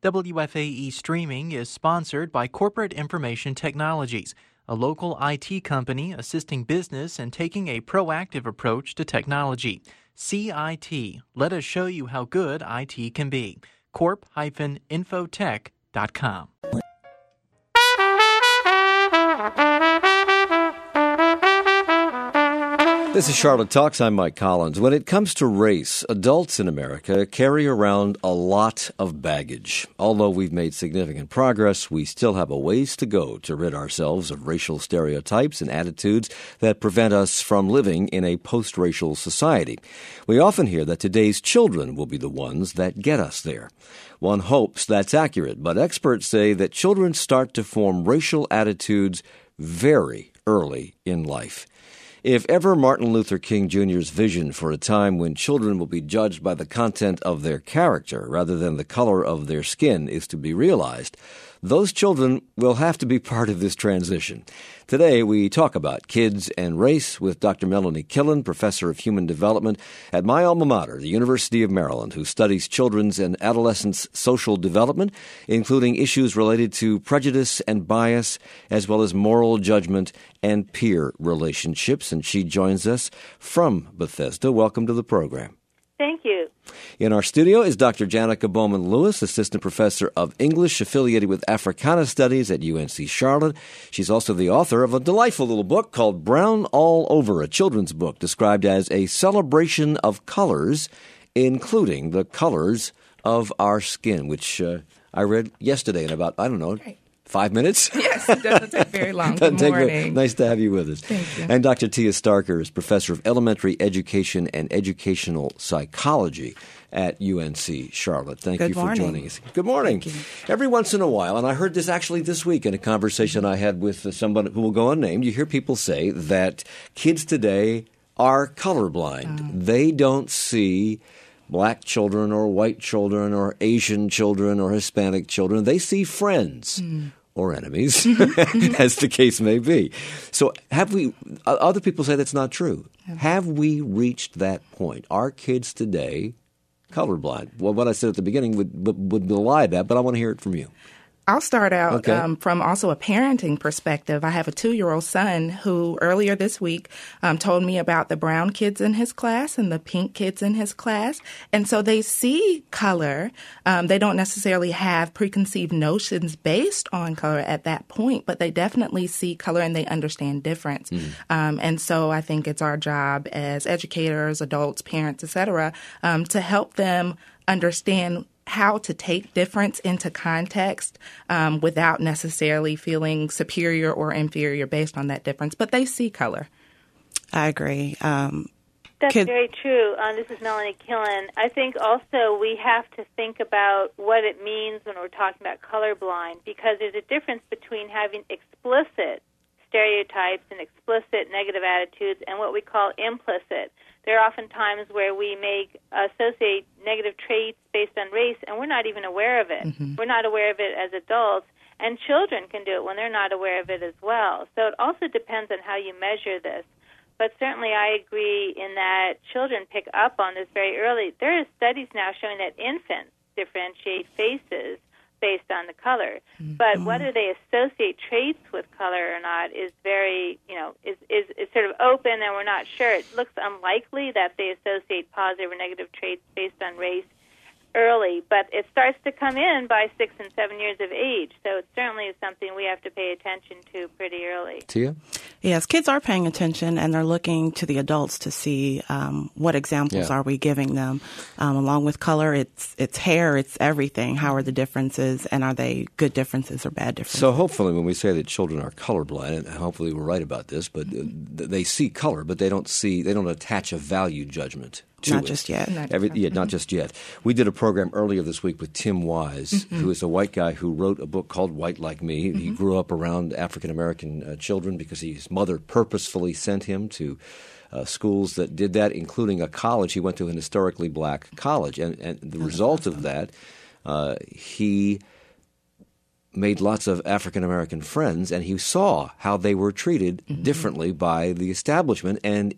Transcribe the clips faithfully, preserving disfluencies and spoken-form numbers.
W F A E Streaming is sponsored by Corporate Information Technologies, a local I T company assisting business and taking a proactive approach to technology. C I T. Let us show you how good I T can be. corp dash infotech dot com. This is Charlotte Talks. I'm Mike Collins. When it comes to race, adults in America carry around a lot of baggage. Although we've made significant progress, we still have a ways to go to rid ourselves of racial stereotypes and attitudes that prevent us from living in a post-racial society. We often hear that today's children will be the ones that get us there. One hopes that's accurate, but experts say that children start to form racial attitudes very early in life. If ever Martin Luther King Junior's vision for a time when children will be judged by the content of their character rather than the color of their skin is to be realized, those children will have to be part of this transition. Today, we talk about kids and race with Doctor Melanie Killen, Professor of Human Development at my alma mater, the University of Maryland, who studies children's and adolescents' social development, including issues related to prejudice and bias, as well as moral judgment and peer relationships. And she joins us from Bethesda. Welcome to the program. Thank you. In our studio is Doctor Janica Bowman-Lewis, Assistant Professor of English affiliated with Africana Studies at U N C Charlotte. She's also the author of a delightful little book called Brown All Over, a children's book described as a celebration of colors, including the colors of our skin, which uh, I read yesterday in about, I don't know, Great. Five minutes? Yes, it doesn't take very long. Good take morning. Very, nice to have you with us. Thank you. And Doctor Tia Starker is Professor of Elementary Education and Educational Psychology at U N C Charlotte. Thank Good you for morning. joining us. Good morning. Thank you. Every once in a while, and I heard this actually this week in a conversation I had with someone who will go unnamed, you hear people say that kids today are colorblind. Oh. They don't see black children or white children or Asian children or Hispanic children. They see friends. Mm. Or enemies, as the case may be. So have we – other people say that's not true. Have we reached that point? Are kids today colorblind? Well, what I said at the beginning would, would, would belie that, but I want to hear it from you. I'll start out Okay. um, from also a parenting perspective. I have a two-year-old son who earlier this week um, told me about the brown kids in his class and the pink kids in his class. And so they see color. Um, they don't necessarily have preconceived notions based on color at that point, but they definitely see color and they understand difference. Mm. Um, and so I think it's our job as educators, adults, parents, et cetera, um, to help them understand how to take difference into context um, without necessarily feeling superior or inferior based on that difference. But they see color. I agree. Um, That's kid- very true. Um, this is Melanie Killen. I think also we have to think about what it means when we're talking about colorblind, because there's a difference between having explicit stereotypes and explicit negative attitudes and what we call implicit. There are often times where we may associate negative traits based on race, and we're not even aware of it. Mm-hmm. We're not aware of it as adults, and children can do it when they're not aware of it as well. So it also depends on how you measure this. But certainly I agree in that children pick up on this very early. There are studies now showing that infants differentiate faces based on the color. Mm-hmm. But whether they associate traits with color or not is very, you know, is, is, is sort of open, and we're not sure. It looks unlikely that they associate positive or negative traits based on race early, but it starts to come in by six and seven years of age. So it certainly is something we have to pay attention to pretty early. Tia? Yes, kids are paying attention, and they're looking to the adults to see um, what examples Yeah. are we giving them. Um, along with color, it's it's hair, it's everything. How are the differences, and are they good differences or bad differences? So hopefully when we say that children are colorblind, and hopefully we're right about this, but uh, they see color, but they don't see, they don't attach a value judgment to Not it. just yet. Not Every, just yeah, yet. not just yet. We did a program earlier this week with Tim Wise, mm-hmm. who is a white guy who wrote a book called White Like Me. Mm-hmm. He grew up around African-American uh, children because his mother purposefully sent him to uh, schools that did that, including a college. He went to an historically black college. And, and the That's result awesome. of that, uh, he made lots of African-American friends, and he saw how they were treated mm-hmm. differently by the establishment, and it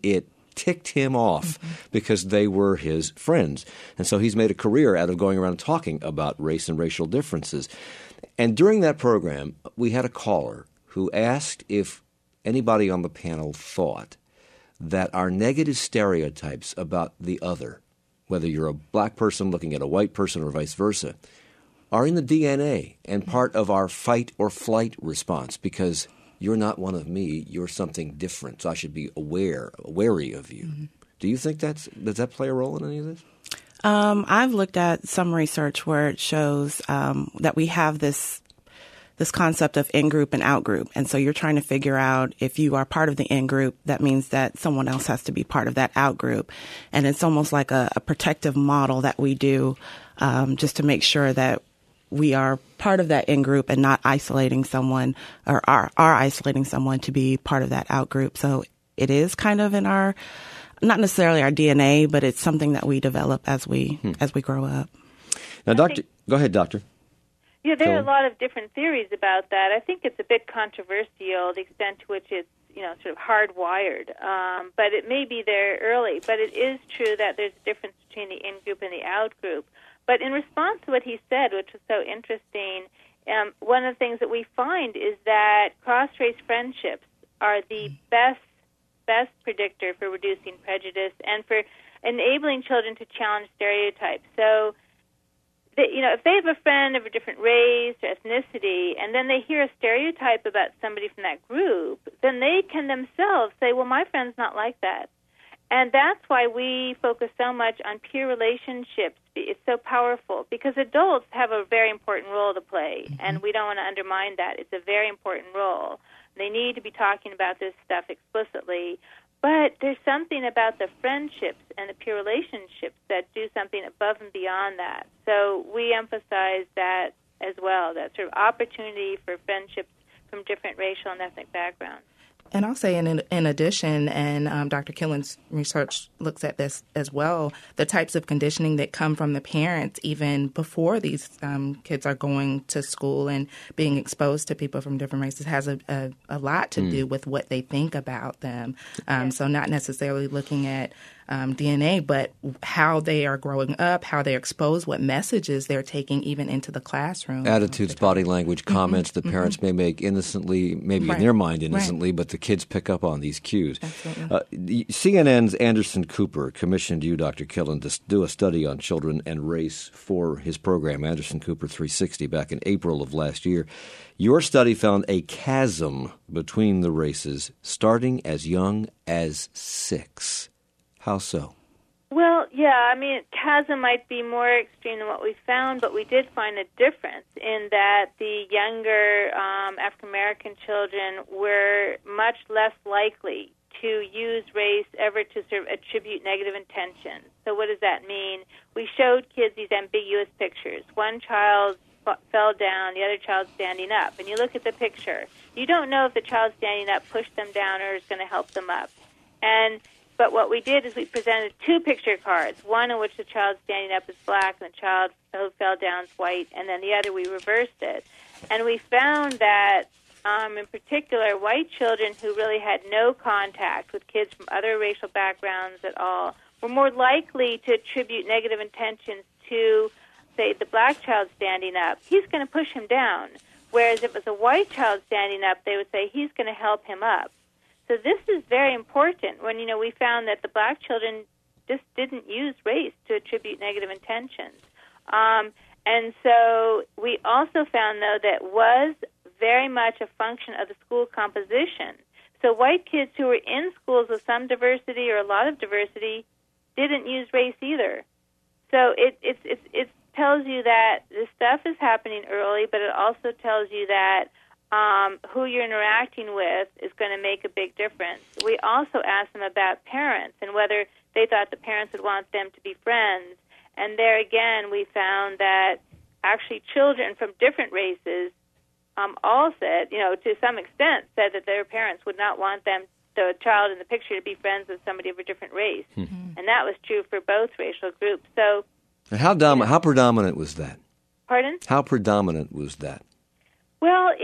ticked him off mm-hmm. because they were his friends. And so he's made a career out of going around talking about race and racial differences. And during that program, we had a caller who asked if anybody on the panel thought that our negative stereotypes about the other, whether you're a black person looking at a white person or vice versa, are in the D N A and part of our fight or flight response because you're not one of me, you're something different, so I should be aware, wary of you. Mm-hmm. Do you think that's – does that play a role in any of this? Um, I've looked at some research where it shows um, that we have this this concept of in-group and out-group. And so you're trying to figure out if you are part of the in-group, that means that someone else has to be part of that out-group. And it's almost like a, a protective model that we do um, just to make sure that we are part of that in-group and not isolating someone or are, are isolating someone to be part of that out-group. So it is kind of in our, not necessarily our D N A, but it's something that we develop as we hmm. as we grow up. Now, Doctor, go ahead, Doctor. Yeah, there are a lot of different theories about that. I think it's a bit controversial, the extent to which it's, you know, sort of hardwired. Um, but it may be there early. But it is true that there's a difference between the in-group and the out-group. But in response to what he said, which was so interesting, um, one of the things that we find is that cross-race friendships are the best best predictor for reducing prejudice and for enabling children to challenge stereotypes. So, they, you know, if they have a friend of a different race or ethnicity, and then they hear a stereotype about somebody from that group, then they can themselves say, well, my friend's not like that. And that's why we focus so much on peer relationships. It's so powerful because adults have a very important role to play, mm-hmm. and we don't want to undermine that. It's a very important role. They need to be talking about this stuff explicitly. But there's something about the friendships and the peer relationships that do something above and beyond that. So we emphasize that as well, that sort of opportunity for friendships from different racial and ethnic backgrounds. And I'll say in in addition, and um, Doctor Killen's research looks at this as well, the types of conditioning that come from the parents even before these um, kids are going to school and being exposed to people from different races has a, a, a lot to mm. do with what they think about them. Um, yeah. So not necessarily looking at um, D N A, but how they are growing up, how they're exposed, what messages they're taking even into the classroom. Attitudes, body language, comments mm-hmm. that parents mm-hmm. may make innocently, maybe right. in their mind innocently, right. but the kids pick up on these cues. Uh, C N N's Anderson Cooper commissioned you, Doctor Killen, to do a study on children and race for his program, Anderson Cooper three sixty, back in April of last year. Your study found a chasm between the races starting as young as six. How so? Well, yeah, I mean, chasm might be more extreme than what we found, but we did find a difference in that the younger um, African-American children were much less likely to use race ever to sort of attribute negative intentions. So what does that mean? We showed kids these ambiguous pictures. One child f- fell down, the other child standing up. And you look at the picture. You don't know if the child standing up pushed them down or is going to help them up. And But what we did is we presented two picture cards, one in which the child standing up is black and the child who fell down is white, and then the other we reversed it. And we found that, um, in particular, white children who really had no contact with kids from other racial backgrounds at all were more likely to attribute negative intentions to, say, the black child standing up. He's going to push him down. Whereas if it was a white child standing up, they would say, he's going to help him up. So this is very important when, you know, we found that the black children just didn't use race to attribute negative intentions. Um, and so we also found, though, that was very much a function of the school composition. So white kids who were in schools with some diversity or a lot of diversity didn't use race either. So it, it, it, it tells you that this stuff is happening early, but it also tells you that Um, who you're interacting with is going to make a big difference. We also asked them about parents and whether they thought the parents would want them to be friends. And there again, we found that actually children from different races um, all said, you know, to some extent, said that their parents would not want them, the child in the picture, to be friends with somebody of a different race. Mm-hmm. And that was true for both racial groups. So, how dom- how predominant was that? Pardon? How predominant was that? Well, it's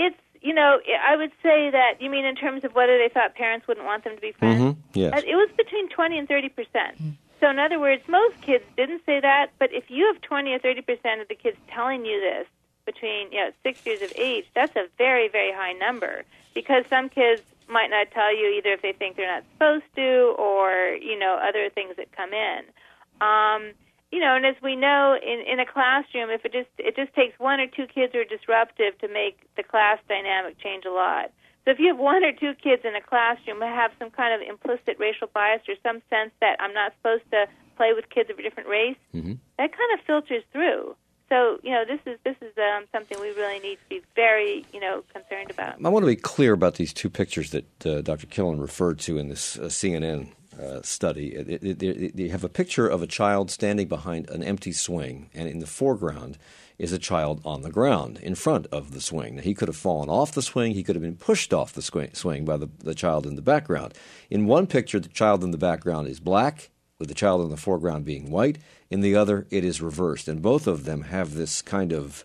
you know, I would say that, you mean in terms of whether they thought parents wouldn't want them to be friends? Mm-hmm. Yes. It was between twenty and thirty percent. Mm-hmm. So in other words, most kids didn't say that, but if you have twenty or thirty percent of the kids telling you this between, you know, six years of age, that's a very, very high number, because some kids might not tell you either if they think they're not supposed to or, you know, other things that come in. Um, you know, and as we know, in, in a classroom, if it just it just takes one or two kids who are disruptive to make the class dynamic change a lot. So if you have one or two kids in a classroom who have some kind of implicit racial bias or some sense that I'm not supposed to play with kids of a different race, mm-hmm. that kind of filters through. So, you know, this is this is um, something we really need to be very, you know, concerned about. I want to be clear about these two pictures that uh, Doctor Killen referred to in this uh, C N N uh, study. It, it, it, you have a picture of a child standing behind an empty swing, and in the foreground is a child on the ground in front of the swing. Now, he could have fallen off the swing. He could have been pushed off the swing by the, the child in the background. In one picture, the child in the background is black, with the child in the foreground being white. In the other, it is reversed. And both of them have this kind of,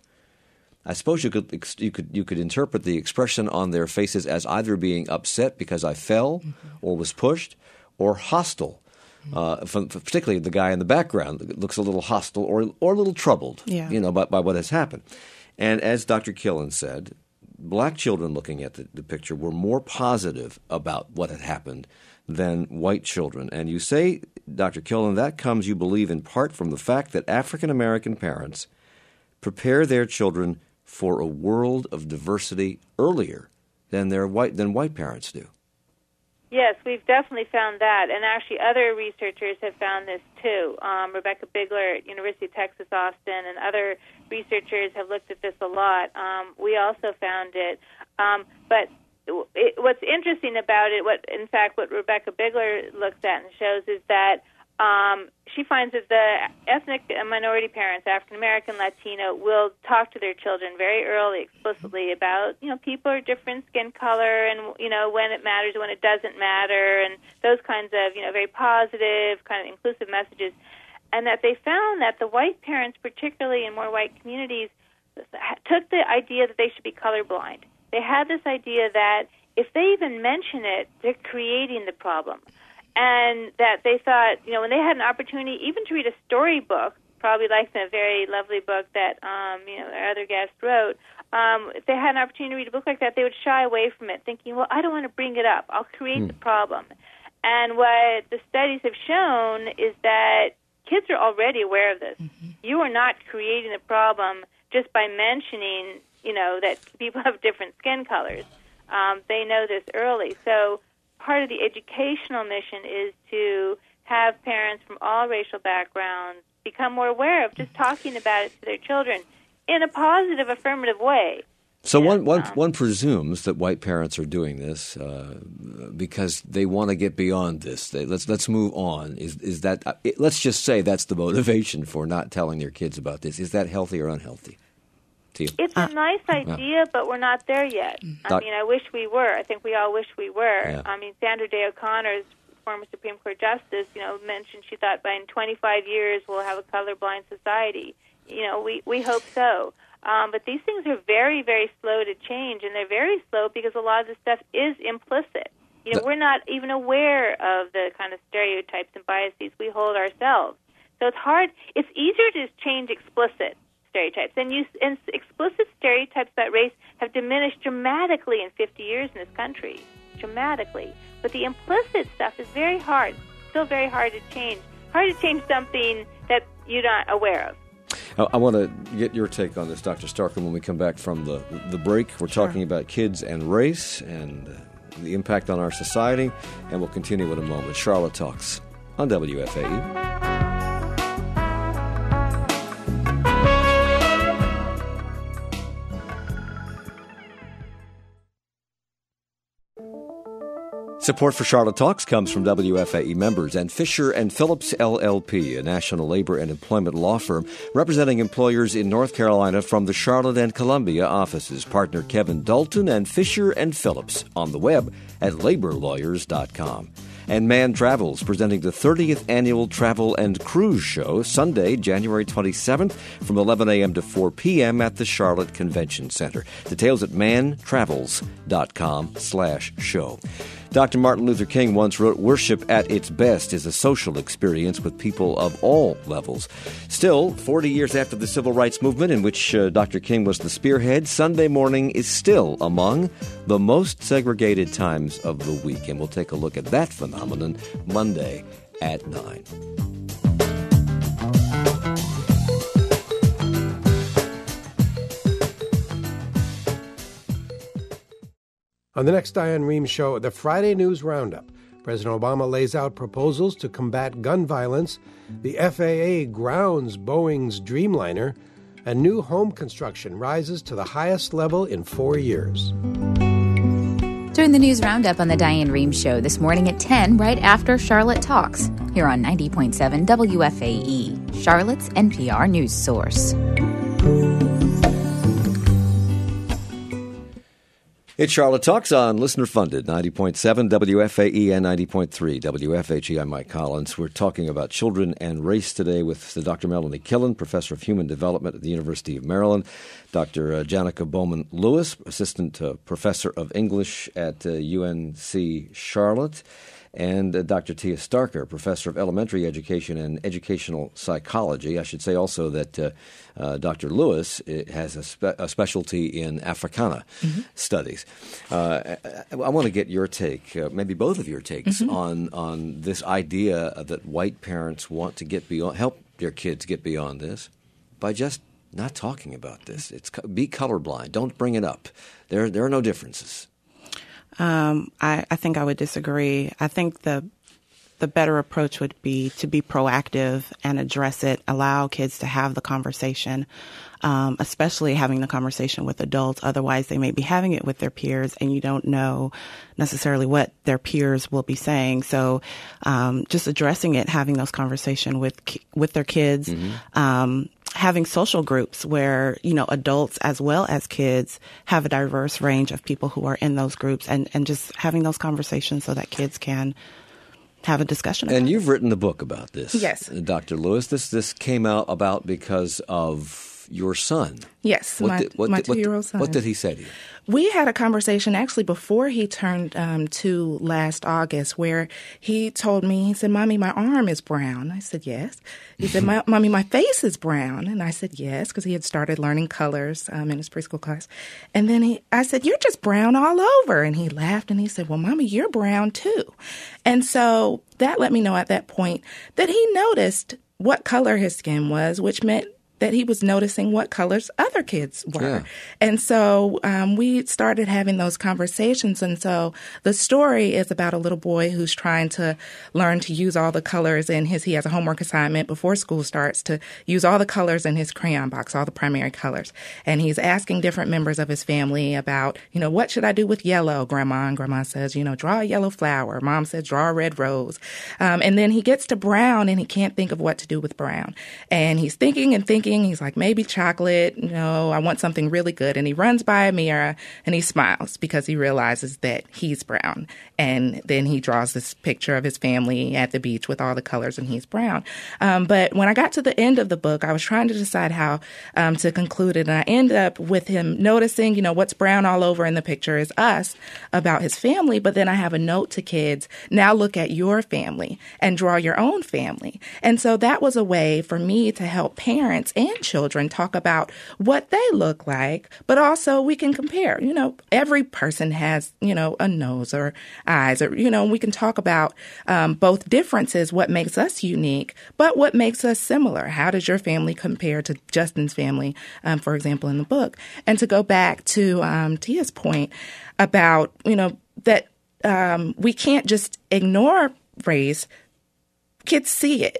I suppose you could you could you could interpret the expression on their faces as either being upset because I fell mm-hmm. or was pushed, or hostile. Uh, from, particularly the guy in the background looks a little hostile or or a little troubled, yeah. you know, by, by what has happened. And as Doctor Killen said, black children looking at the, the picture were more positive about what had happened than white children. And you say, Doctor Killen, that comes, you believe, in part from the fact that African-American parents prepare their children for a world of diversity earlier than their white than white parents do. Yes, we've definitely found that, and actually other researchers have found this too. Um, Rebecca Bigler at University of Texas, Austin, and other researchers have looked at this a lot. Um, we also found it. Um, but it, what's interesting about it, what in fact what Rebecca Bigler looks at and shows, is that um, she finds that the ethnic minority parents, African American, Latino, will talk to their children very early, explicitly about, you know, people are different skin color, and, you know, when it matters, when it doesn't matter, and those kinds of, you know, very positive, kind of inclusive messages. And that they found that the white parents, particularly in more white communities, took the idea that they should be colorblind. They had this idea that if they even mention it, they're creating the problem. And that they thought, you know, when they had an opportunity even to read a storybook, probably like the very lovely book that, um, you know, our other guest wrote, um, if they had an opportunity to read a book like that, they would shy away from it, thinking, well, I don't want to bring it up. I'll create hmm. the problem. And what the studies have shown is that kids are already aware of this. Mm-hmm. You are not creating the problem just by mentioning, you know, that people have different skin colors. Um, they know this early. So part of the educational mission is to have parents from all racial backgrounds become more aware of just talking about it to their children in a positive, affirmative way. So you know, one, one, um, one presumes that white parents are doing this uh, because they want to get beyond this. They, let's let's move on. Is is that? Uh, it, let's just say that's the motivation for not telling their kids about this. Is that healthy or unhealthy to you? It's a nice idea, uh, but we're not there yet. I mean, I wish we were. I think we all wish we were. Yeah. I mean, Sandra Day O'Connor's former Supreme Court Justice, you know, mentioned she thought by in twenty-five years we'll have a colorblind society. You know, we, we hope so. Um, but these things are very, very slow to change, and they're very slow because a lot of this stuff is implicit. You know, the, we're not even aware of the kind of stereotypes and biases we hold ourselves. So it's hard. It's easier to change explicit stereotypes. And, you, and explicit stereotypes about race have diminished dramatically in fifty years in this country, dramatically. But the implicit stuff is very hard, still very hard to change. Hard to change something that you're not aware of. I want to get your take on this, Doctor Starkman, when we come back from the, the break. We're Sure. talking about kids and race and uh, the impact on our society, and we'll continue in a moment. Charlotte Talks on W F A E. Support for Charlotte Talks comes from W F A E members and Fisher and Phillips L L P, a national labor and employment law firm representing employers in North Carolina from the Charlotte and Columbia offices. Partner Kevin Dalton and Fisher and Phillips on the web at labor lawyers dot com. And Man Travels, presenting the thirtieth Annual Travel and Cruise Show, Sunday, January twenty-seventh, from eleven a.m. to four p.m. at the Charlotte Convention Center. Details at mantravels.com slash show. Doctor Martin Luther King once wrote, "Worship at its best is a social experience with people of all levels." Still, forty years after the Civil Rights Movement, in which uh, Doctor King was the spearhead, Sunday morning is still among the most segregated times of the week. And we'll take a look at that phenomenon Monday at nine. On the next Diane Rehm Show, the Friday News Roundup. President Obama lays out proposals to combat gun violence, the F A A grounds Boeing's Dreamliner, and new home construction rises to the highest level in four years. Join the News Roundup on the Diane Rehm Show this morning at ten, right after Charlotte Talks, here on ninety point seven W F A E, Charlotte's N P R news source. It's Charlotte Talks on listener-funded ninety point seven W F A E and ninety point three W F H E. I'm Mike Collins. We're talking about children and race today with Doctor Melanie Killen, Professor of Human Development at the University of Maryland, Doctor Uh, Janica Bowman-Lewis, Assistant uh, Professor of English at uh, U N C Charlotte, and uh, Doctor Tia Starker, Professor of Elementary Education and Educational Psychology. I should say also that uh, uh, Doctor Lewis has a, spe- a specialty in Africana mm-hmm. studies. Uh, I, I want to get your take, uh, maybe both of your takes, mm-hmm. on on this idea that white parents want to get beyond, help their kids get beyond this by just not talking about this. It's be colorblind. Don't bring it up. There, there are no differences. Um, I, I think I would disagree. I think the the better approach would be to be proactive and address it, allow kids to have the conversation, um, especially having the conversation with adults. Otherwise, they may be having it with their peers, and you don't know necessarily what their peers will be saying. So um, just addressing it, having those conversations with with their kids, mm-hmm. um having social groups where, you know, adults as well as kids have a diverse range of people who are in those groups, and, and just having those conversations so that kids can have a discussion about And it. you've written the book about this. Yes. Doctor Lewis. This this came out about because of your son. Yes, what my, did, what my did, what two-year-old did, son. What did he say to you? We had a conversation actually before he turned um, two last August, where he told me, he said, "Mommy, my arm is brown." I said, "Yes." He said, my, "Mommy, my face is brown." And I said, "Yes," because he had started learning colors um, in his preschool class. And then he, I said, "You're just brown all over." And he laughed and he said, "Well, Mommy, you're brown too." And so that let me know at that point that he noticed what color his skin was, which meant that he was noticing what colors other kids were. Yeah. And so um, we started having those conversations. And so the story is about a little boy who's trying to learn to use all the colors in his, he has a homework assignment before school starts to use all the colors in his crayon box, all the primary colors. And he's asking different members of his family about, you know, what should I do with yellow, Grandma? And Grandma says, you know, draw a yellow flower. Mom says, draw a red rose. Um, and then he gets to brown and he can't think of what to do with brown. And he's thinking and thinking. He's like, maybe chocolate. No, I want something really good. And he runs by a mirror and he smiles because he realizes that he's brown. And then he draws this picture of his family at the beach with all the colors and he's brown. Um, but when I got to the end of the book, I was trying to decide how um, to conclude it. And I ended up with him noticing, you know, what's brown all over in the picture is us about his family. But then I have a note to kids, now look at your family and draw your own family. And so that was a way for me to help parents and children talk about what they look like, but also we can compare. You know, every person has, you know, a nose or eyes, or, you know, we can talk about um, both differences, what makes us unique, but what makes us similar. How does your family compare to Justin's family, um, for example, in the book? And to go back to um, Tia's point about, you know, that um, we can't just ignore race. Kids see it.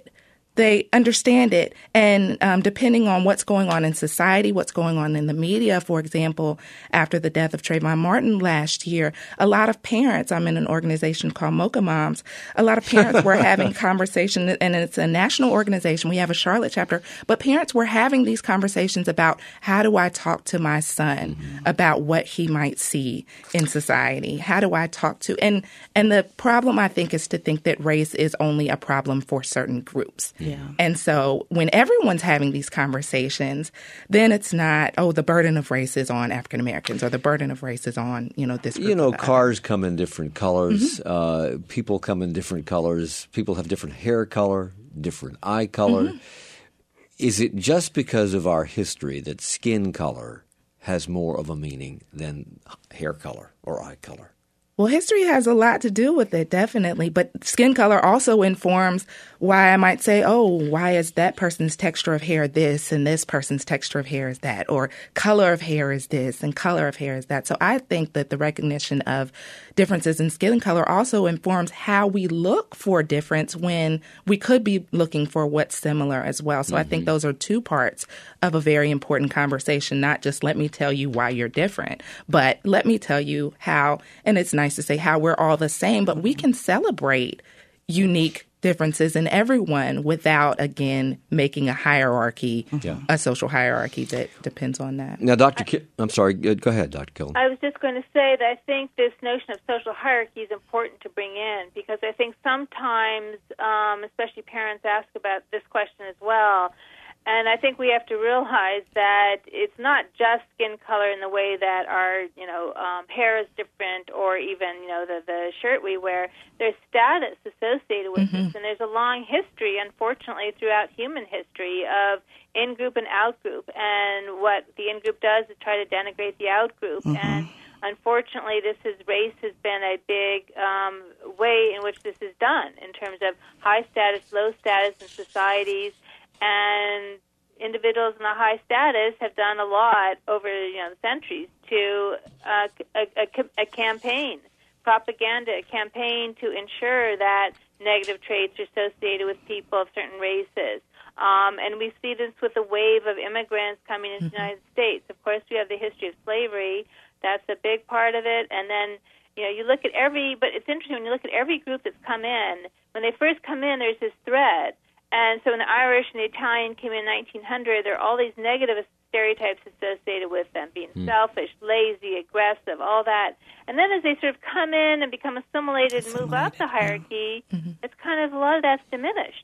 they understand it. And um, depending on what's going on in society, what's going on in the media, for example, after the death of Trayvon Martin last year, a lot of parents, I'm in an organization called Mocha Moms, a lot of parents were having conversations, and it's a national organization. We have a Charlotte chapter, but parents were having these conversations about how do I talk to my son mm-hmm. about what he might see in society? How do I talk to, and, and the problem I think is to think that race is only a problem for certain groups. Yeah. And so when everyone's having these conversations, then it's not, oh, the burden of race is on African Americans or the burden of race is on, you know, this group. You know, of cars come in different colors. Mm-hmm. Uh, people come in different colors. People have different hair color, different eye color. Mm-hmm. Is it just because of our history that skin color has more of a meaning than hair color or eye color? Well, history has a lot to do with it, definitely. But skin color also informs why I might say, oh, why is that person's texture of hair this and this person's texture of hair is that? Or color of hair is this and color of hair is that. So I think that the recognition of differences in skin color also informs how we look for difference when we could be looking for what's similar as well. So mm-hmm. I think those are two parts of a very important conversation, not just let me tell you why you're different, but let me tell you how, and it's nice to say how we're all the same, but we can celebrate unique differences in everyone without, again, making a hierarchy, yeah. a social hierarchy that depends on that. Now, Doctor Ki- I'm sorry, go ahead, Doctor Killen. I was just going to say that I think this notion of social hierarchy is important to bring in because I think sometimes, um, especially parents ask about this question as well, and I think we have to realize that it's not just skin color in the way that our, you know, um, hair is different or even, you know, the, the shirt we wear. There's status associated with mm-hmm. this, and there's a long history, unfortunately, throughout human history of in-group and out-group. And what the in-group does is try to denigrate the out-group. Mm-hmm. And unfortunately, this is race has been a big um, way in which this is done in terms of high status, low status in societies. And individuals in the high status have done a lot over, you know, the centuries to uh, a, a, a campaign, propaganda, a campaign to ensure that negative traits are associated with people of certain races. Um, and we see this with a wave of immigrants coming into mm-hmm. the United States. Of course, we have the history of slavery. That's a big part of it. And then, you know, you look at every, but it's interesting when you look at every group that's come in, when they first come in, there's this thread. And so when the Irish and the Italian came in nineteen hundred, there are all these negative stereotypes associated with them, being mm. selfish, lazy, aggressive, all that. And then as they sort of come in and become assimilated, assimilated and move up the hierarchy, yeah. mm-hmm. it's kind of, a lot of that's diminished.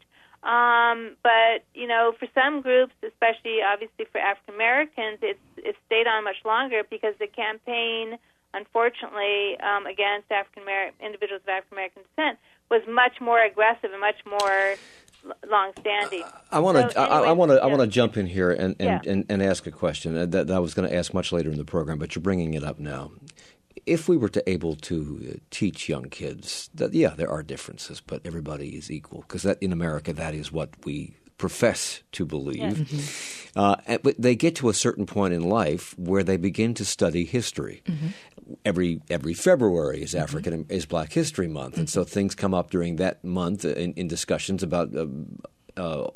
Um, but, you know, for some groups, especially obviously for African Americans, it's, it's stayed on much longer because the campaign, unfortunately, um, against African American individuals of African American descent was much more aggressive and much more long-standing. Uh, I want to. So I want to. I want to jump in here and and, yeah. and, and ask a question that, that I was going to ask much later in the program, but you're bringing it up now. If we were to able to teach young kids that, yeah, there are differences, but everybody is equal, because that in America, that is what we profess to believe. Yes. Mm-hmm. Uh, but they get to a certain point in life where they begin to study history. Mm-hmm. Every every February is African mm-hmm. is Black History Month, mm-hmm. and so things come up during that month in, in discussions about uh, uh,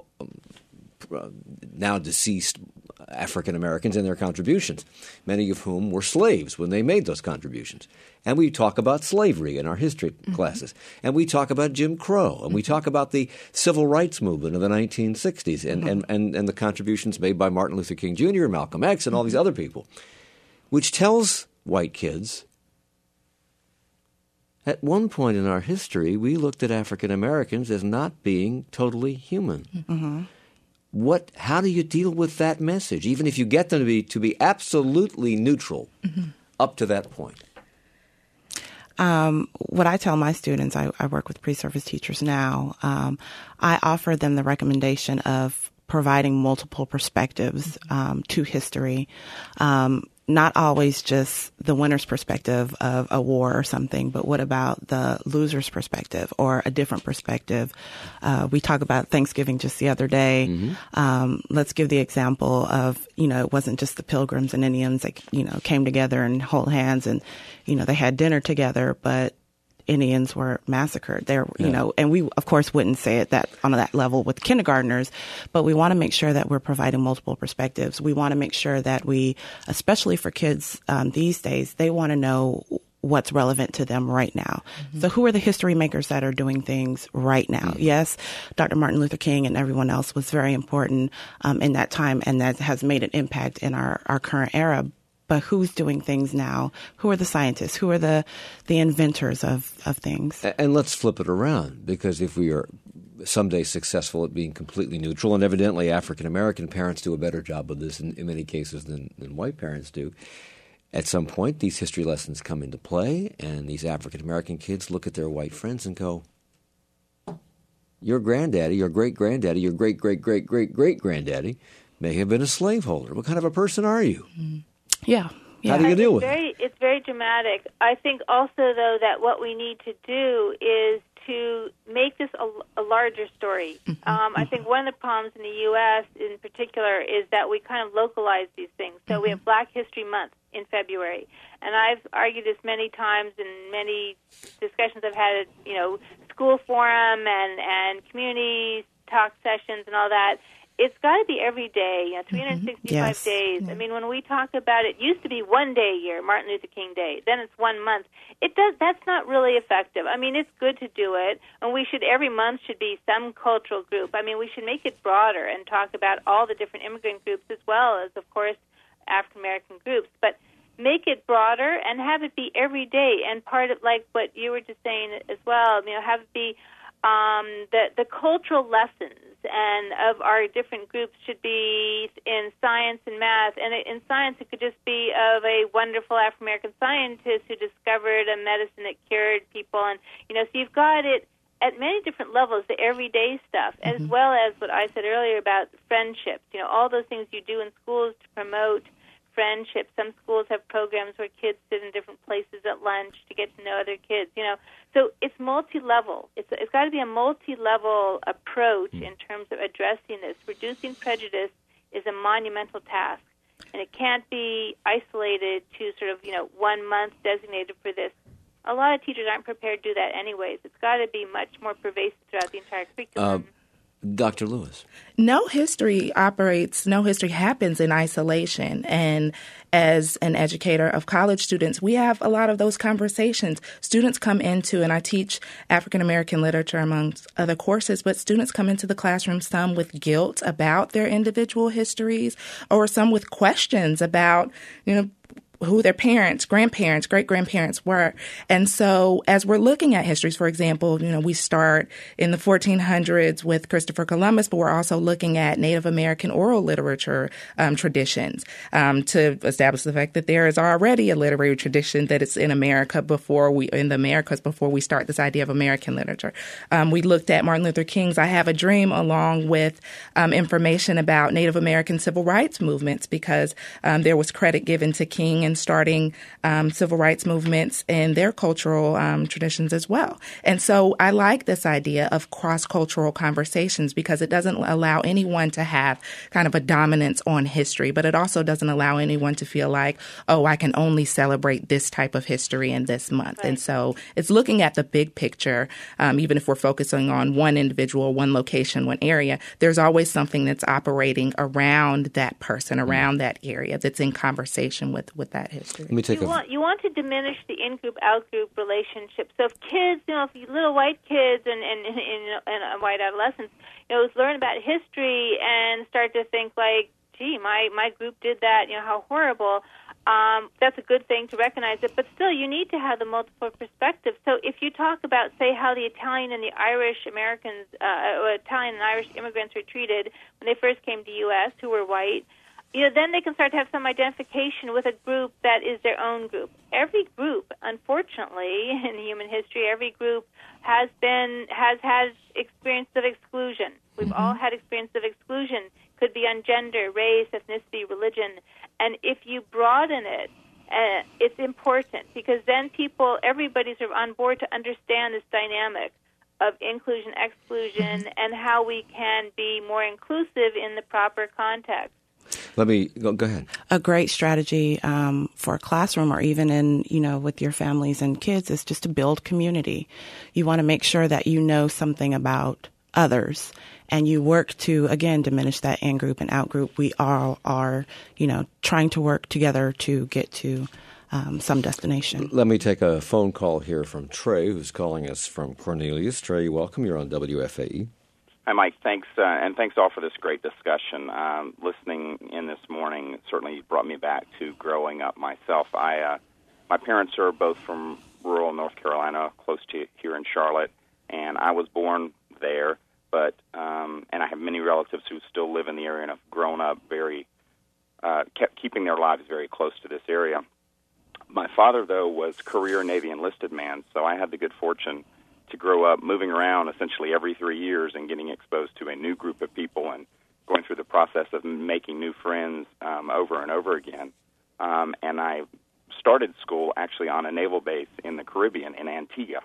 now deceased African Americans and their contributions, many of whom were slaves when they made those contributions. And we talk about slavery in our history mm-hmm. classes, and we talk about Jim Crow, and mm-hmm. we talk about the civil rights movement of the nineteen sixties, and, mm-hmm. and, and, and the contributions made by Martin Luther King Junior, Malcolm X, and all these other people, which tells white kids, at one point in our history, we looked at African Americans as not being totally human. Mm-hmm. What? How do you deal with that message, even if you get them to be to be absolutely neutral mm-hmm. up to that point? Um, what I tell my students, I, I work with pre-service teachers now, um, I offer them the recommendation of providing multiple perspectives um, to history. Um, not always just the winner's perspective of a war or something, but what about the loser's perspective or a different perspective? Uh, we talk about Thanksgiving just the other day. Mm-hmm. Um, let's give the example of, you know, it wasn't just the Pilgrims and Indians that, you know, came together and hold hands and, you know, they had dinner together, but Indians were massacred. There, Yeah. you know, and we of course wouldn't say it that on that level with kindergartners, but we want to make sure that we're providing multiple perspectives. We want to make sure that we, especially for kids um, these days, they want to know what's relevant to them right now. Mm-hmm. So who are the history makers that are doing things right now? Mm-hmm. Yes, Doctor Martin Luther King and everyone else was very important um, in that time, and that has made an impact in our, our current era. But who's doing things now? Who are the scientists? Who are the, the inventors of, of things? And let's flip it around, because if we are someday successful at being completely neutral, and evidently African-American parents do a better job of this in, in many cases than, than white parents do, at some point, these history lessons come into play, and these African-American kids look at their white friends and go, your granddaddy, your great-granddaddy, your great-great-great-great-great-granddaddy may have been a slaveholder. What kind of a person are you? Mm-hmm. Yeah. yeah. How do you deal with it's very, it? It's very dramatic. I think also, though, that what we need to do is to make this a, a larger story. Mm-hmm. Um, I think one of the problems in the U S in particular is that we kind of localize these things. So mm-hmm. we have Black History Month in February, and I've argued this many times in many discussions I've had at, you know, school forum and, and community talk sessions and all that. It's got to be every day, you know, three hundred sixty-five yes. days. Yeah. I mean, when we talk about it, it used to be one day a year, Martin Luther King Day. Then it's one month. It does. That's not really effective. I mean, it's good to do it, and we should every month should be some cultural group. I mean, we should make it broader and talk about all the different immigrant groups as well as, of course, African American groups. But make it broader and have it be every day. And part of, like what you were just saying as well, you know, have it be um, the the cultural lessons and of our different groups should be in science and math. And in science, it could just be of a wonderful African-American scientist who discovered a medicine that cured people. And, you know, so you've got it at many different levels, the everyday stuff, mm-hmm. as well as what I said earlier about friendships. You know, all those things you do in schools to promote friendships. Some schools have programs where kids sit in different places at lunch to get to know other kids, you know. So it's multi-level. It's, it's got to be a multi-level approach mm. in terms of addressing this. Reducing prejudice is a monumental task, and it can't be isolated to sort of, you know, one month designated for this. A lot of teachers aren't prepared to do that anyways. It's got to be much more pervasive throughout the entire curriculum. Uh, Doctor Lewis. No history operates, no history happens in isolation. And as an educator of college students, we have a lot of those conversations. Students come into, and I teach African American literature amongst other courses, but students come into the classroom, some with guilt about their individual histories, or some with questions about, you know, who their parents, grandparents, great-grandparents were. And so as we're looking at histories, for example, you know, we start in the fourteen hundreds with Christopher Columbus, but we're also looking at Native American oral literature um, traditions um, to establish the fact that there is already a literary tradition that is in America before we, in the Americas, before we start this idea of American literature. Um, we looked at Martin Luther King's I Have a Dream along with um, information about Native American civil rights movements, because um, there was credit given to King and starting um, civil rights movements in their cultural um, traditions as well. And so I like this idea of cross-cultural conversations because it doesn't allow anyone to have kind of a dominance on history, but it also doesn't allow anyone to feel like, oh, I can only celebrate this type of history in this month. Right. And so it's looking at the big picture, um, even if we're focusing on one individual, one location, one area, there's always something that's operating around that person, around that area, that's in conversation with, with that history. Let me take you a... want you want to diminish the in-group, out-group relationship. So if kids, you know, if you, little white kids and and, and, and white adolescents, you know, learn about history and start to think like, gee, my my group did that, you know, how horrible. Um, that's a good thing to recognize it, but still, you need to have the multiple perspectives. So if you talk about, say, how the Italian and the Irish Americans, uh, Italian and Irish immigrants were treated when they first came to the U S, who were white, you know, then they can start to have some identification with a group that is their own group. Every group, unfortunately, in human history, every group has been has had experience of exclusion. We've mm-hmm. all had experience of exclusion. Could be on gender, race, ethnicity, religion. And if you broaden it, uh, it's important because then people, everybody's sort of on board to understand this dynamic of inclusion, exclusion, and how we can be more inclusive in the proper context. Let me go, go ahead. A great strategy um, for a classroom or even in, you know, with your families and kids is just to build community. You want to make sure that you know something about others and you work to, again, diminish that in-group and out-group. We all are, you know, trying to work together to get to um, some destination. Let me take a phone call here from Trey, who's calling us from Cornelius. Trey, welcome. You're on W F A E. Hi, Mike. Thanks, uh, and thanks all for this great discussion. Um, listening in this morning certainly brought me back to growing up myself. I, uh, my parents are both from rural North Carolina, close to here in Charlotte, and I was born there. But um, and I have many relatives who still live in the area and have grown up very, uh, kept keeping their lives very close to this area. My father, though, was career Navy enlisted man, so I had the good fortune to grow up moving around essentially every three years and getting exposed to a new group of people and going through the process of making new friends um, over and over again. Um, and I started school actually on a naval base in the Caribbean in Antigua.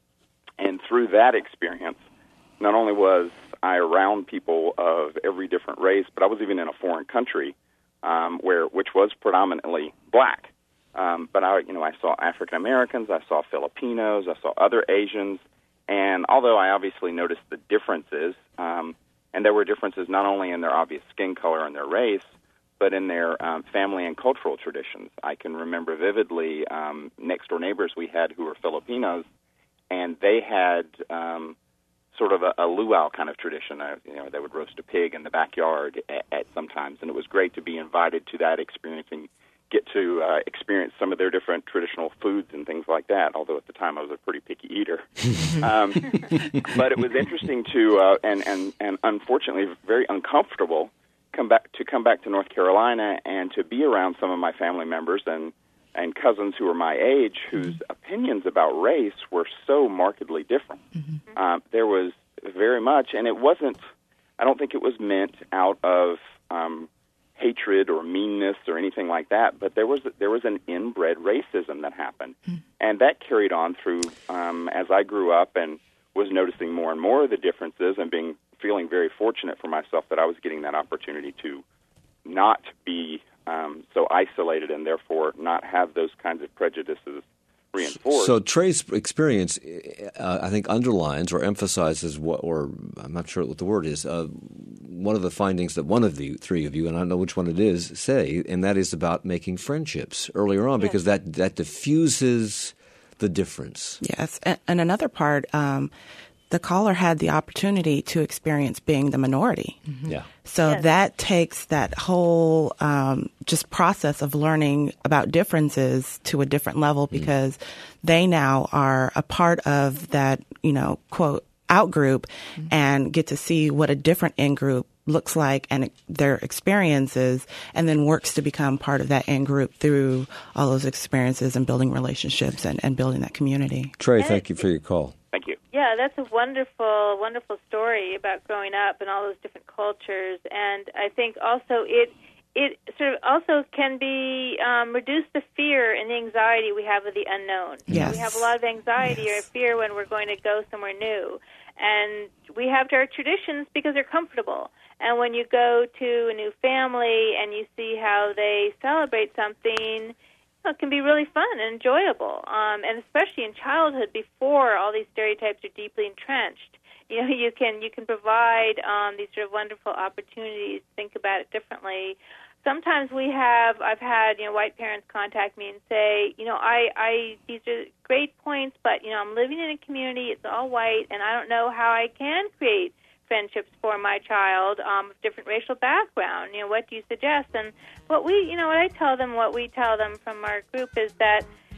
And through that experience, not only was I around people of every different race, but I was even in a foreign country um, where which was predominantly black. Um, but I, you know, I saw African Americans, I saw Filipinos, I saw other Asians. And although I obviously noticed the differences, um, and there were differences not only in their obvious skin color and their race, but in their um, family and cultural traditions. I can remember vividly um, next-door neighbors we had who were Filipinos, and they had um, sort of a, a luau kind of tradition. Uh, you know, they would roast a pig in the backyard at, at sometimes, and it was great to be invited to that experience and get to uh, experience some of their different traditional foods and things like that, although at the time I was a pretty picky eater. um, but it was interesting to, uh, and, and, and unfortunately very uncomfortable, come back to come back to North Carolina and to be around some of my family members and, and cousins who were my age whose opinions about race were so markedly different. Mm-hmm. Um, there was very much, and it wasn't, I don't think it was meant out of um, hatred or meanness or anything like that, but there was there was an inbred racism that happened, mm. and that carried on through um, as I grew up and was noticing more and more of the differences and being feeling very fortunate for myself that I was getting that opportunity to not be um, so isolated and therefore not have those kinds of prejudices reinforced. So Trey's experience, uh, I think, underlines or emphasizes what, or I'm not sure what the word is, uh, one of the findings that one of the three of you, and I don't know which one it is, say, and that is about making friendships earlier on, yes. because that, that diffuses the difference. Yes, and, and another part, um, the caller had the opportunity to experience being the minority. Mm-hmm. Yeah. So yes. that takes that whole um, just process of learning about differences to a different level because mm-hmm. they now are a part of that, you know, quote, out group mm-hmm. and get to see what a different in group looks like and their experiences, and then works to become part of that in group through all those experiences and building relationships and, and building that community. Trey, thank you for your call. Thank you. Yeah, that's a wonderful, wonderful story about growing up and all those different cultures. And I think also it it sort of also can be um, reduce the fear and the anxiety we have of the unknown. Yes. We have a lot of anxiety yes. or fear when we're going to go somewhere new. And we have our traditions because they're comfortable. And when you go to a new family and you see how they celebrate something, it can be really fun and enjoyable, um, and especially in childhood before all these stereotypes are deeply entrenched. You know, you can you can provide um, these sort of wonderful opportunities to think about it differently. Sometimes we have, I've had, you know, white parents contact me and say, you know, I, I these are great points, but, you know, I'm living in a community, it's all white, and I don't know how I can create friendships for my child um, of different racial background. You know, what do you suggest? And what we, you know, what I tell them, what we tell them from our group is that,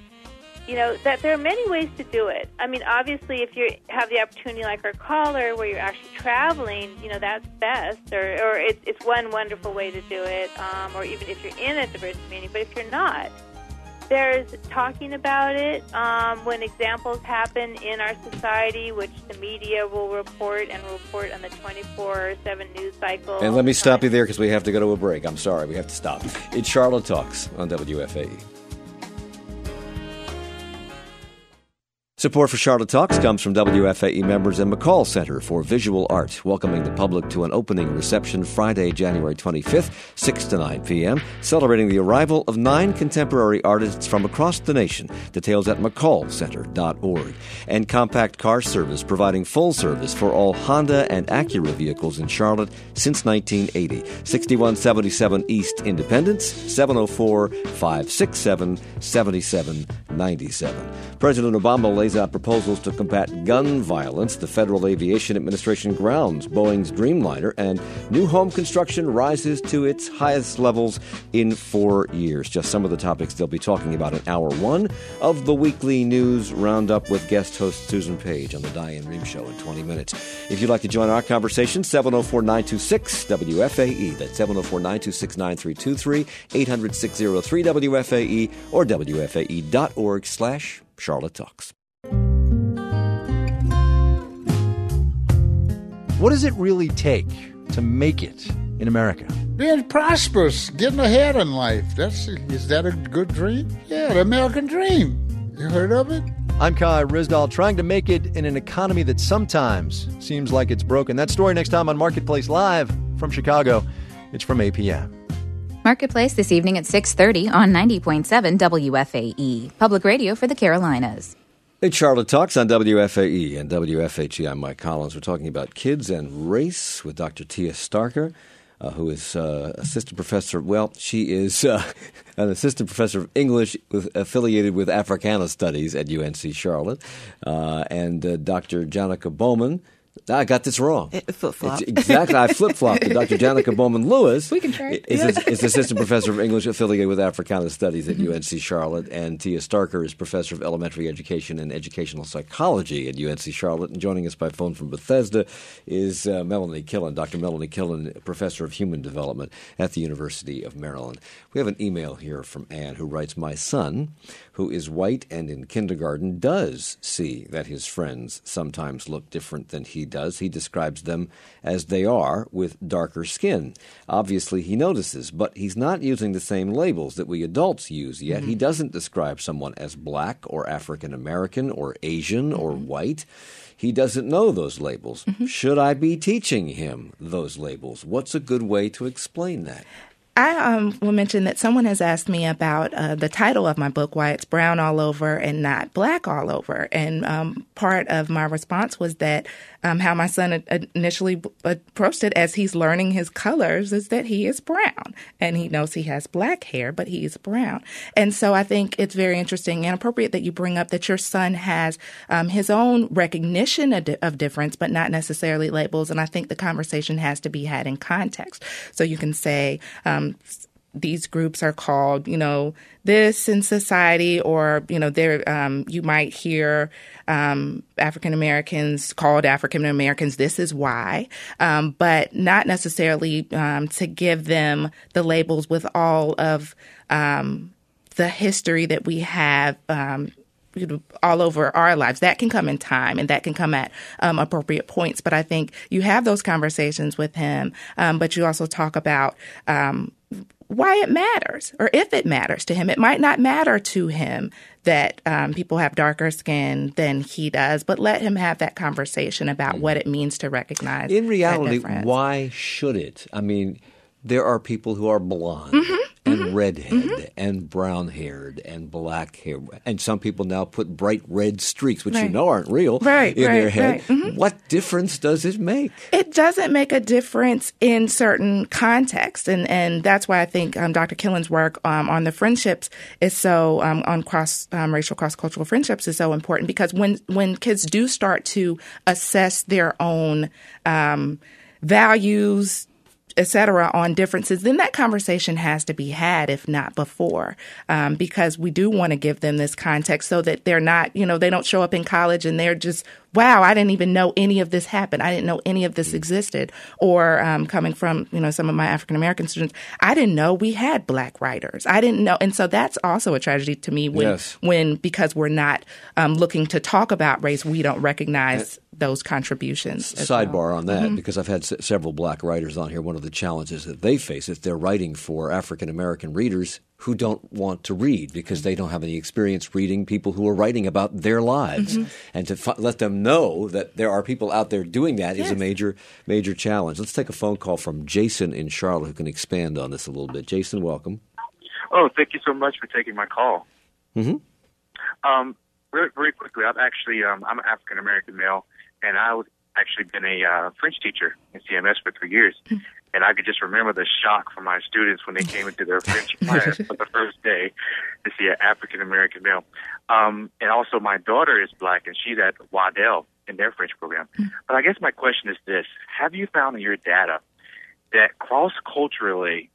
you know, that there are many ways to do it. I mean, obviously, if you have the opportunity like our caller where you're actually traveling, you know, that's best, or, or it's, it's one wonderful way to do it, um, or even if you're in a diverse community. But if you're not, there's talking about it um, when examples happen in our society, which the media will report and will report on the twenty-four seven news cycle. And let me stop you there because we have to go to a break. I'm sorry, we have to stop. It's Charlotte Talks on W F A E. Support for Charlotte Talks comes from W F A E members and McCall Center for Visual Art, welcoming the public to an opening reception Friday, January twenty-fifth, six to nine p.m., celebrating the arrival of nine contemporary artists from across the nation. Details at mccall center dot org. And Compact Car Service, providing full service for all Honda and Acura vehicles in Charlotte since nineteen eighty. sixty-one seventy-seven East Independence, seven oh four, five six seven, seven seven nine seven. President Obama lays out proposals to combat gun violence. The Federal Aviation Administration grounds Boeing's Dreamliner, and new home construction rises to its highest levels in four years. Just some of the topics they'll be talking about in hour one of the weekly news roundup with guest host Susan Page on the Diane Rehm Show in twenty minutes. If you'd like to join our conversation, seven oh four, nine two six, W F A E. That's seven oh four, nine two six, nine three two three, eight hundred, six oh three, W F A E, or W F A E dot org slash Charlotte Talks. What does it really take to make it in America? Being prosperous, getting ahead in life. That's is that a good dream? Yeah, the American dream. You heard of it? I'm Kai Ryssdal, trying to make it in an economy that sometimes seems like it's broken. That story next time on Marketplace Live from Chicago. It's from eight p.m. Marketplace this evening at six thirty on ninety point seven W F A E, Public Radio for the Carolinas. It's Charlotte Talks on W F A E and W F H E. I'm Mike Collins. We're talking about kids and race with Doctor Tia Starker, uh, who is uh, assistant professor. Well, she is uh, an assistant professor of English with, affiliated with Africana Studies at U N C Charlotte, uh, and uh, Doctor Janica Bowman. I got this wrong. It flip-flopped. Exactly. I flip-flopped. Doctor Janica Bowman-Lewis we can try it. is, is, is assistant professor of English affiliated with Africana Studies at U N C Charlotte, and Tia Starker is professor of elementary education and educational psychology at U N C Charlotte. And joining us by phone from Bethesda is uh, Melanie Killen, Doctor Melanie Killen, professor of human development at the University of Maryland. We have an email here from Ann who writes, "My son, who is white and in kindergarten, does see that his friends sometimes look different than he does. He describes them as they are with darker skin. Obviously, he notices, but he's not using the same labels that we adults use yet. Mm-hmm. He doesn't describe someone as black or African American or Asian mm-hmm. or white. He doesn't know those labels. Mm-hmm. Should I be teaching him those labels? What's a good way to explain that?" I um, will mention that someone has asked me about uh, the title of my book, why it's brown all over and not black all over. And um, part of my response was that um, how my son initially approached it as he's learning his colors is that he is brown. And he knows he has black hair, but he is brown. And so I think it's very interesting and appropriate that you bring up that your son has um, his own recognition of, di- of difference, but not necessarily labels. And I think the conversation has to be had in context. So you can say, um, these groups are called, you know, this in society, or, you know, there um, you might hear um, African Americans called African Americans. This is why, um, but not necessarily um, to give them the labels with all of um, the history that we have um, you know, all over our lives. That can come in time, and that can come at um, appropriate points. But I think you have those conversations with him, um, but you also talk about um, why it matters, or if it matters to him. It might not matter to him that um, people have darker skin than he does, but let him have that conversation about what it means to recognize. In reality, that difference. Why should it? I mean, there are people who are blonde mm-hmm, and mm-hmm, redhead mm-hmm. and brown-haired and black-haired. And some people now put bright red streaks, which right. you know aren't real, right, in right, their head. Right. Mm-hmm. What difference does it make? It doesn't make a difference in certain contexts. And, and that's why I think um, Doctor Killen's work um, on the friendships is so, um, on cross um, racial, cross-cultural friendships is so important, because when, when kids do start to assess their own um, values, et cetera, on differences, then that conversation has to be had, if not before, um, because we do want to give them this context so that they're not, you know, they don't show up in college and they're just, wow, I didn't even know any of this happened. I didn't know any of this existed. Or um, coming from, you know, some of my African-American students, I didn't know we had black writers. I didn't know. And so that's also a tragedy to me when, yes. when because we're not um, looking to talk about race, we don't recognize those contributions. Sidebar well. on that, mm-hmm. because I've had s- several black writers on here. One of the challenges that they face is they're writing for African-American readers who don't want to read because they don't have any experience reading people who are writing about their lives. Mm-hmm. And to f- let them know that there are people out there doing that yes. is a major, major challenge. Let's take a phone call from Jason in Charlotte who can expand on this a little bit. Jason, welcome. Oh, thank you so much for taking my call. Mm-hmm. Um, very, very quickly, I'm actually um, I'm an African American male, and I was actually been a uh, French teacher in C M S for three years. And I could just remember the shock from my students when they came into their French class for the first day to see an African American male. Um, and also, my daughter is black, and she's at Waddell in their French program. But I guess my question is this: have you found in your data that cross-culturally,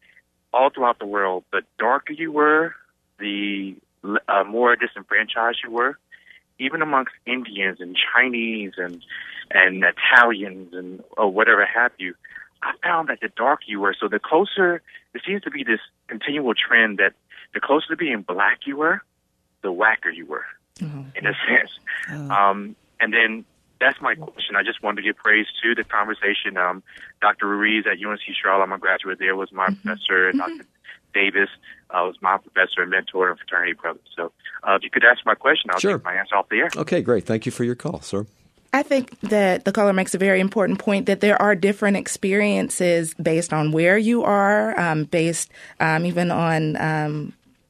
all throughout the world, the darker you were, the uh, more disenfranchised you were, even amongst Indians and Chinese and and Italians and or whatever have you? I found that the darker you were, so the closer, there seems to be this continual trend that the closer to being black you were, the whacker you were, mm-hmm. in a sense. Oh. Um, and then that's my question. I just wanted to give praise to the conversation. Um, Doctor Ruiz at U N C Charlotte, I'm a graduate there, was my mm-hmm. professor, and mm-hmm. Doctor Davis uh, was my professor and mentor and fraternity brother. So uh, if you could answer my question, I'll sure. take my answer off the air. Okay, great. Thank you for your call, sir. I think that the caller makes a very important point that there are different experiences based on where you are, um, based um, even on um,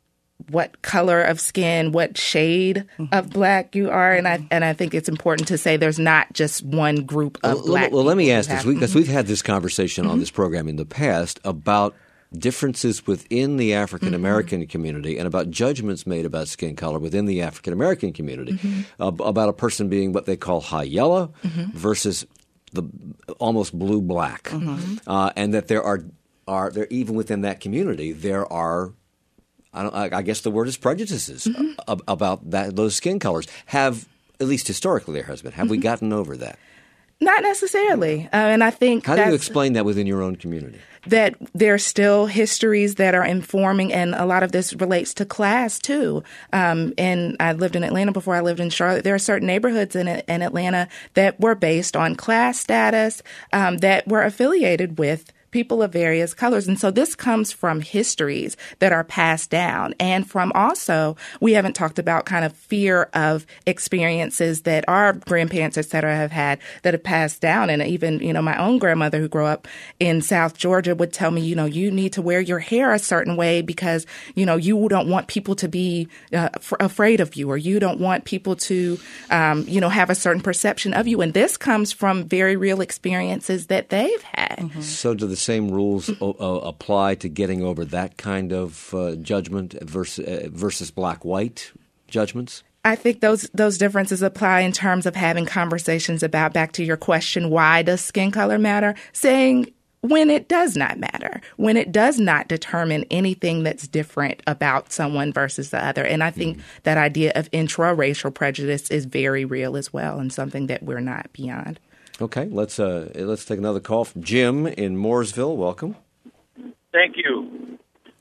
what color of skin, what shade mm-hmm. of black you are. And I and I think it's important to say there's not just one group of well, black Well, let me ask have, this, because mm-hmm. we've had this conversation mm-hmm. on this program in the past about differences within the African American mm-hmm. community and about judgments made about skin color within the African American community, mm-hmm. uh, about a person being what they call high yellow mm-hmm. versus the almost blue black, mm-hmm. uh, and that there are are there even within that community there are. I, don't, I guess the word is prejudices mm-hmm. ab- about that those skin colors. Have, at least historically, there has been. Have mm-hmm. we gotten over that? Not necessarily. Uh, and I think How do you explain that within your own community? That there are still histories that are informing, and a lot of this relates to class, too. Um, and I lived in Atlanta before I lived in Charlotte. There are certain neighborhoods in, in Atlanta that were based on class status, um, that were affiliated with people of various colors. And so this comes from histories that are passed down, and from also, we haven't talked about kind of fear of experiences that our grandparents, et cetera, have had that have passed down. And even, you know, my own grandmother who grew up in South Georgia would tell me, you know, you need to wear your hair a certain way because, you know, you don't want people to be uh, f- afraid of you, or you don't want people to, um, you know, have a certain perception of you. And this comes from very real experiences that they've had. Mm-hmm. So do the same rules uh, apply to getting over that kind of uh, judgment versus, uh, versus black-white judgments? I think those those differences apply in terms of having conversations about, back to your question, why does skin color matter? Saying when it does not matter, when it does not determine anything that's different about someone versus the other. And I think mm-hmm. that idea of intra-racial prejudice is very real as well, and something that we're not beyond. Okay, let's uh, let's take another call from Jim in Mooresville. Welcome. Thank you.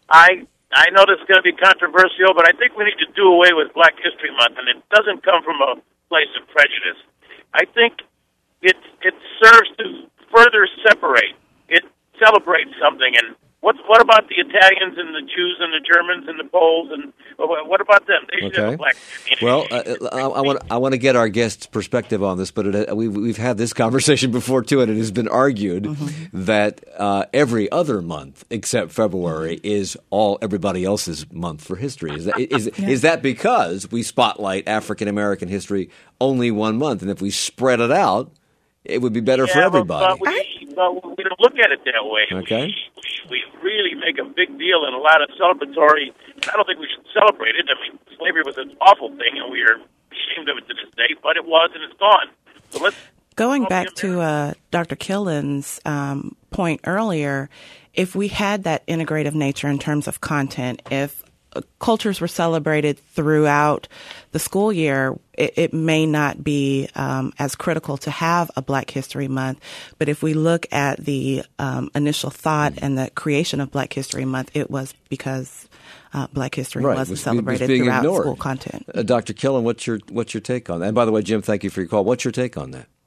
I I know this is going to be controversial, but I think we need to do away with Black History Month, and it doesn't come from a place of prejudice. I think it it serves to further separate. It celebrates something, and what what about the Italians and the Jews and the Germans and the Poles, and what about them? They should okay. have a black community. Well, uh, I, I want I want to get our guest's perspective on this, but it, uh, we've we've had this conversation before too, and it has been argued mm-hmm. that uh, every other month except February mm-hmm. is all everybody else's month for history. Is that is yeah. is that because we spotlight African American history only one month, and if we spread it out, it would be better yeah, for everybody? But, but, we, but we don't look at it that way. Okay. We, we really make a big deal and a lot of celebratory. I don't think we should celebrate it. I mean, slavery was an awful thing, and we are ashamed of it to this day, but it was, and it's gone. So let's Going back to uh, Doctor Killen's um, point earlier, if we had that integrative nature in terms of content, if cultures were celebrated throughout the school year, it, it may not be um, as critical to have a Black History Month. But if we look at the um, initial thought and the creation of Black History Month, it was because uh, Black History right. wasn't was, celebrated was throughout ignored. school content. Uh, Doctor Killen, what's your what's your take on that? And by the way, Jim, thank you for your call. What's your take on that? Uh,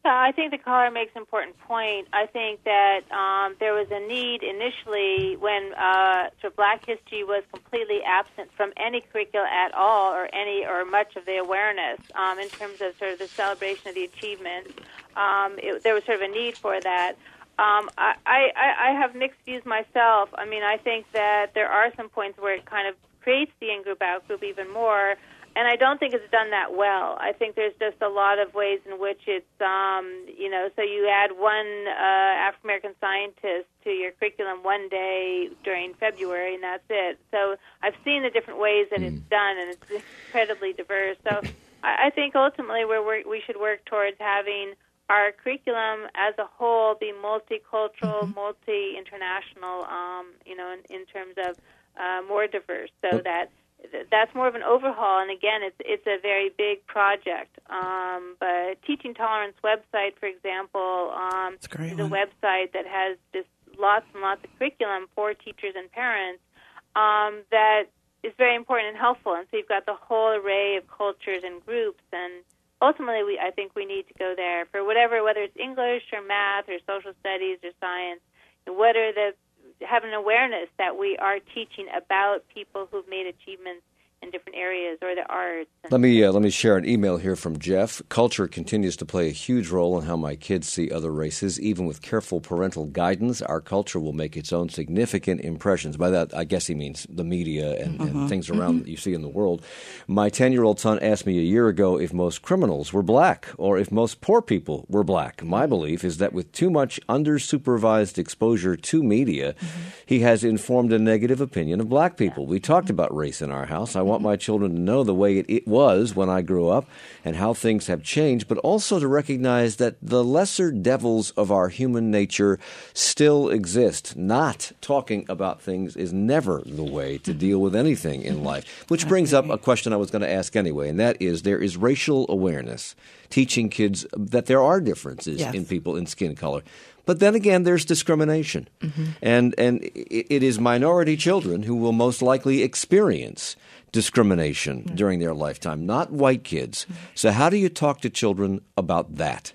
Yeah, I think the caller makes an important point. I think that um, there was a need initially when uh, sort of Black history was completely absent from any curricula at all, or any or much of the awareness um, in terms of sort of the celebration of the achievements. Um, it, there was sort of a need for that. Um, I, I, I have mixed views myself. I mean, I think that there are some points where it kind of creates the in-group, out-group even more. And I don't think it's done that well. I think there's just a lot of ways in which it's, um, you know, so you add one uh, African-American scientist to your curriculum one day during February, and that's it. So I've seen the different ways that mm. it's done, and it's incredibly diverse. So I, I think ultimately we're, we should work towards having our curriculum as a whole be multicultural, mm-hmm. multi-international, um, you know, in, in terms of uh, more diverse, so oh. that that's more of an overhaul. And again, it's it's a very big project. Um, but Teaching Tolerance website, for example, um, is a website that has just lots and lots of curriculum for teachers and parents um, that is very important and helpful. And so you've got the whole array of cultures and groups. And ultimately, we I think we need to go there for whatever, whether it's English or math or social studies or science. What are the have an awareness that we are teaching about people who've made achievements in different areas, or the arts. Let me uh, let me share an email here from Jeff. Culture continues to play a huge role in how my kids see other races. Even with careful parental guidance, our culture will make its own significant impressions. By that, I guess he means the media and, mm-hmm. and things around mm-hmm. that you see in the world. My ten-year-old son asked me a year ago if most criminals were black or if most poor people were black. My belief is that with too much under-supervised exposure to media, mm-hmm. he has informed a negative opinion of black people. We talked about race in our house. I want my children to know the way it, it was when I grew up and how things have changed, but also to recognize that the lesser devils of our human nature still exist. Not talking about things is never the way to deal with anything in life, which brings up a question I was going to ask anyway, and that is there is racial awareness, teaching kids that there are differences yes. in people in skin color. But then again, there's discrimination, mm-hmm. and and it is minority children who will most likely experience discrimination mm-hmm. during their lifetime, not white kids. Mm-hmm. So how do you talk to children about that?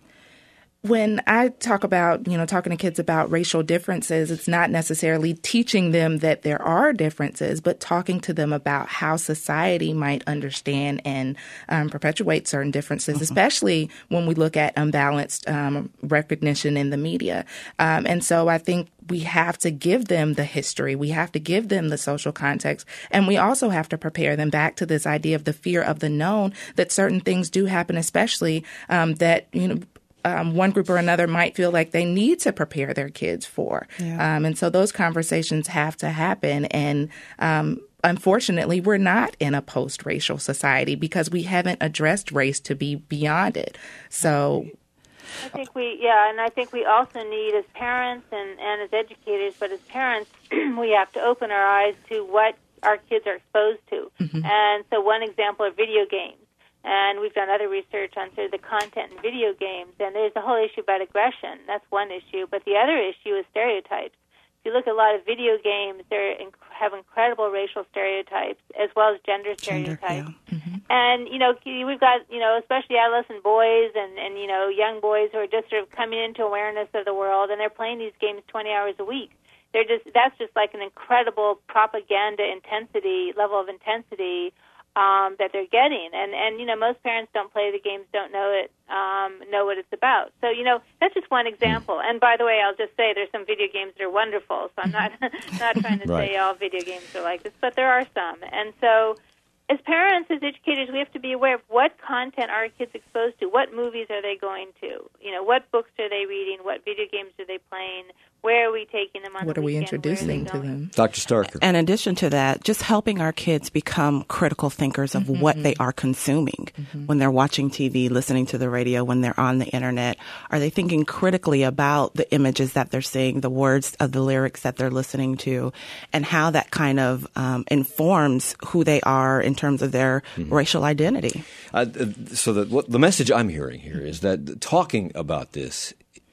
When I talk about, you know, talking to kids about racial differences, it's not necessarily teaching them that there are differences, but talking to them about how society might understand and um, perpetuate certain differences, mm-hmm. especially when we look at unbalanced um, recognition in the media. Um, and so I think we have to give them the history. We have to give them the social context. And we also have to prepare them back to this idea of the fear of the known, that certain things do happen, especially um, that, you know, Um, one group or another might feel like they need to prepare their kids for. Yeah. Um, and so those conversations have to happen. And um, unfortunately, we're not in a post-racial society because we haven't addressed race to be beyond it. So I think we, yeah, and I think we also need as parents and, and as educators, but as parents, we have to open our eyes to what our kids are exposed to. Mm-hmm. And so one example are video games. And we've done other research on sort of the content in video games. And there's a whole issue about aggression. That's one issue. But the other issue is stereotypes. If you look at a lot of video games, they inc- have incredible racial stereotypes as well as gender stereotypes. Gender, yeah. mm-hmm. And, you know, we've got, you know, especially adolescent boys and, and, you know, young boys who are just sort of coming into awareness of the world, and they're playing these games twenty hours a week. They're just, that's just like an incredible propaganda intensity, level of intensity Um, that they're getting, and and you know most parents don't play the games, don't know it, um, know what it's about. So you know that's just one example. And by the way, I'll just say there's some video games that are wonderful. So I'm not not trying to right. say all video games are like this, but there are some. And so, as parents, as educators, we have to be aware of what content are our kids exposed to. What movies are they going to? You know, what books are they reading? What video games are they playing? Where are we taking them on What the are we weekend? introducing to them? Doctor Starker. In addition to that, just helping our kids become critical thinkers of mm-hmm. what they are consuming mm-hmm. when they're watching T V, listening to the radio, when they're on the internet. Are they thinking critically about the images that they're seeing, the words of the lyrics that they're listening to, and how that kind of um, informs who they are in terms of their mm-hmm. racial identity? Uh, so the, what, the message I'm hearing here is that talking about this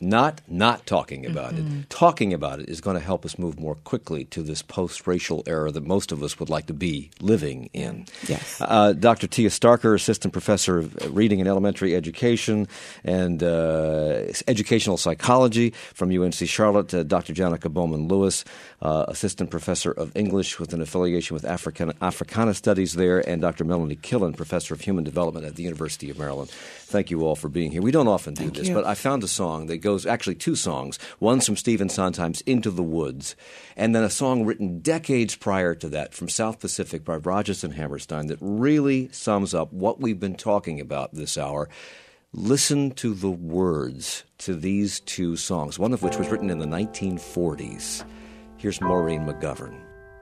not not talking about Mm-hmm. it. Talking about it is going to help us move more quickly to this post-racial era that most of us would like to be living in. Yes. Uh, Doctor Tia Starker, Assistant Professor of Reading and Elementary Education and uh, Educational Psychology from U N C Charlotte. Uh, Doctor Janica Bowman-Lewis, uh, Assistant Professor of English with an affiliation with African, Africana Studies there, and Doctor Melanie Killen, Professor of Human Development at the University of Maryland. Thank you all for being here. We don't often do Thank this, you. but I found a song that goes, actually two songs. One's from Stephen Sondheim's Into the Woods, and then a song written decades prior to that from South Pacific by Rodgers and Hammerstein that really sums up what we've been talking about this hour. Listen to the words to these two songs, one of which was written in the nineteen forties. Here's Maureen McGovern.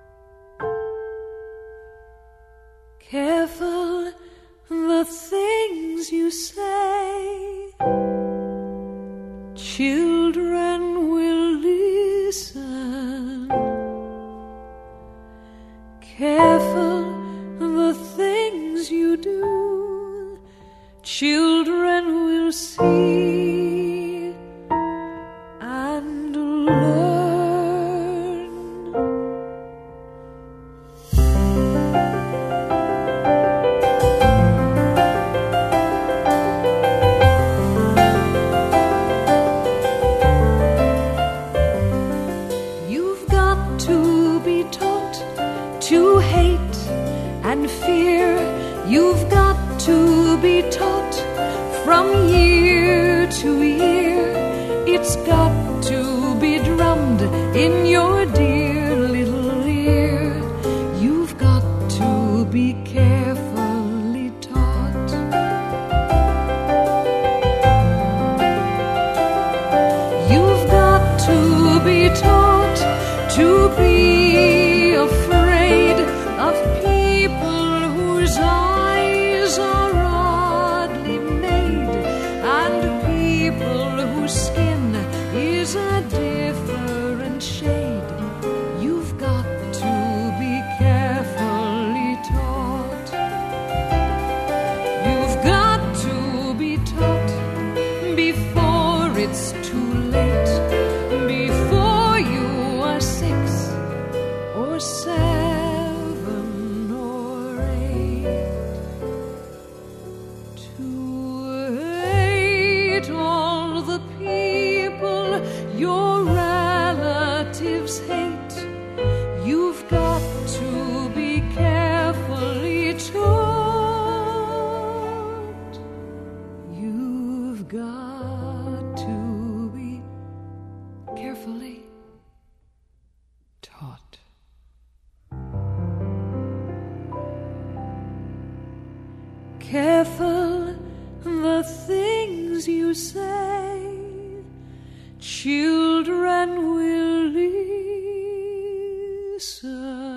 Careful the things you say, children will listen. Careful the things you do, children will see and learn. You've got to be taught to hate and fear. You've got to be taught from year to year. It's got to be drummed in your dear little ear. You've got to be carefully taught. You've got to be taught to be afraid of people whose eyes are oddly made, and people whose skin is a different shade. You've got to be carefully taught. You've got to be taught before it's too late, before you are six or seven or eight. To hate all the people your relatives hate. You've got to be carefully taught. You've got to be carefully taught. Careful the things you say, children will listen.